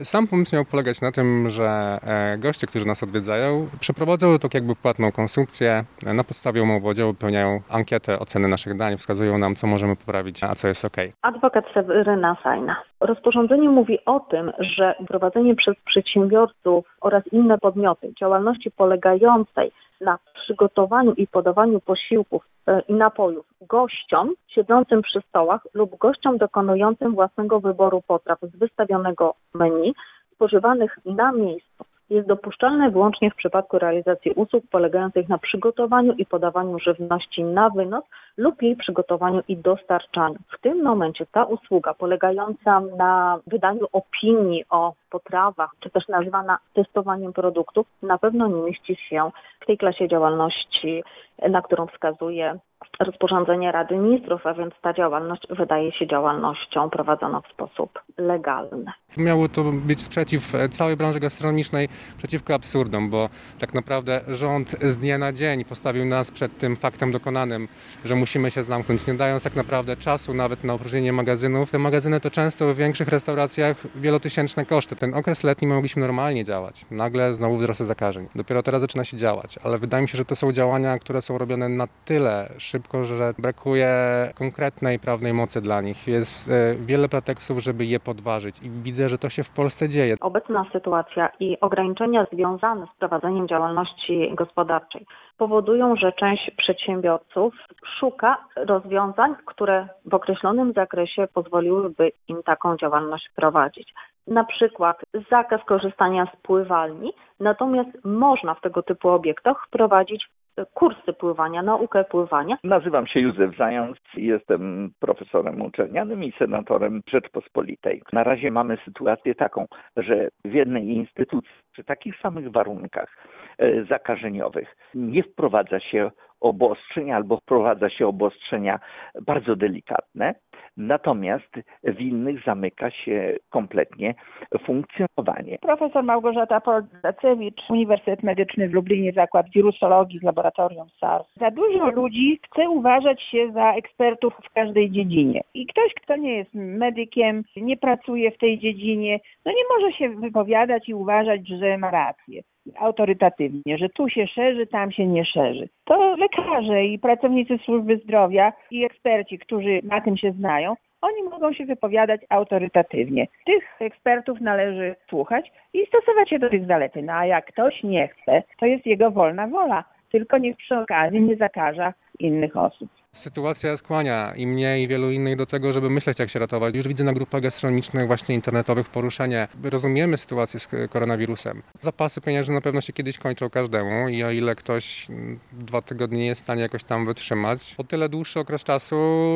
Sam pomysł miał polegać na tym, że goście, którzy nas odwiedzają, przeprowadzają tak jakby płatną konsumpcję. Na podstawie umowy o dzieło wypełniają ankietę oceny naszych dań, wskazują nam, co możemy poprawić, a co jest OK. Adwokat Seweryna Sajna. Rozporządzenie mówi o tym, że prowadzenie przez przedsiębiorców oraz inne podmioty działalności polegającej na przygotowaniu i podawaniu posiłków i napojów gościom siedzącym przy stołach lub gościom dokonującym własnego wyboru potraw z wystawionego menu spożywanych na miejscu jest dopuszczalne wyłącznie w przypadku realizacji usług polegających na przygotowaniu i podawaniu żywności na wynos lub jej przygotowaniu i dostarczaniu. W tym momencie ta usługa polegająca na wydaniu opinii o potrawach, czy też nazwana testowaniem produktów, na pewno nie mieści się w tej klasie działalności, na którą wskazuje rozporządzenie Rady Ministrów, a więc ta działalność wydaje się działalnością prowadzoną w sposób legalny. Miało to być sprzeciw całej branży gastronomicznej przeciwko absurdom, bo tak naprawdę rząd z dnia na dzień postawił nas przed tym faktem dokonanym, że musimy się zamknąć, nie dając tak naprawdę czasu nawet na opróżnienie magazynów. Te magazyny to często w większych restauracjach wielotysięczne koszty. Ten okres letni mogliśmy normalnie działać. Nagle znowu wzrosty zakażeń. Dopiero teraz zaczyna się działać, ale wydaje mi się, że to są działania, które są robione na tyle szybko, że brakuje konkretnej prawnej mocy dla nich. Jest wiele pretekstów, żeby je podważyć i widzę, że to się w Polsce dzieje. Obecna sytuacja i ograniczenia związane z prowadzeniem działalności gospodarczej powodują, że część przedsiębiorców szuka rozwiązań, które w określonym zakresie pozwoliłyby im taką działalność prowadzić. Na przykład zakaz korzystania z pływalni, natomiast można w tego typu obiektach wprowadzić kursy pływania, naukę pływania. Nazywam się Józef Zając, jestem profesorem uczelnianym i senatorem Rzeczpospolitej. Na razie mamy sytuację taką, że w jednej instytucji przy takich samych warunkach zakażeniowych nie wprowadza się obostrzeń albo wprowadza się obostrzenia bardzo delikatne, natomiast w innych zamyka się kompletnie funkcjonowanie. Profesor Małgorzata Poldacewicz, Uniwersytet Medyczny w Lublinie, Zakład Wirusologii z Laboratorium SARS. Za dużo ludzi chce uważać się za ekspertów w każdej dziedzinie. I ktoś, kto nie jest medykiem, nie pracuje w tej dziedzinie, no nie może się wypowiadać i uważać, że ma rację autorytatywnie, że tu się szerzy, tam się nie szerzy. To lekarze i pracownicy służby zdrowia i eksperci, którzy na tym się znają, oni mogą się wypowiadać autorytatywnie. Tych ekspertów należy słuchać i stosować się do tych zaleceń. No a jak ktoś nie chce, to jest jego wolna wola. Tylko niech przy okazji nie zakaża innych osób. Sytuacja skłania i mnie, i wielu innych do tego, żeby myśleć, jak się ratować. Już widzę na grupach gastronomicznych, właśnie internetowych poruszenie. Rozumiemy sytuację z koronawirusem. Zapasy pieniężne na pewno się kiedyś kończą każdemu i o ile ktoś 2 tygodnie nie jest w stanie jakoś tam wytrzymać, o tyle dłuższy okres czasu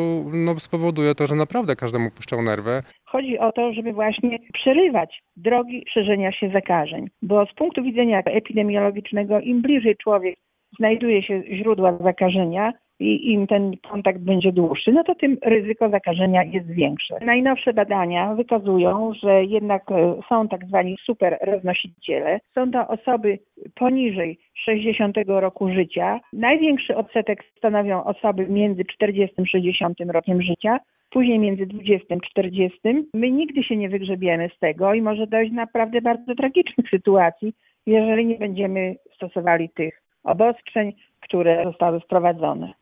spowoduje to, że naprawdę każdemu puszczą nerwy. Chodzi o to, żeby właśnie przerywać drogi szerzenia się zakażeń, bo z punktu widzenia epidemiologicznego im bliżej człowiek znajduje się źródła zakażenia i im ten kontakt będzie dłuższy, no to tym ryzyko zakażenia jest większe. Najnowsze badania wykazują, że jednak są tak zwani super roznosiciele. Są to osoby poniżej 60 roku życia. Największy odsetek stanowią osoby między 40 a 60 rokiem życia, później między 20 a 40. My nigdy się nie wygrzebiemy z tego i może dojść naprawdę bardzo tragicznych sytuacji, jeżeli nie będziemy stosowali tych obostrzeń, które zostały wprowadzone.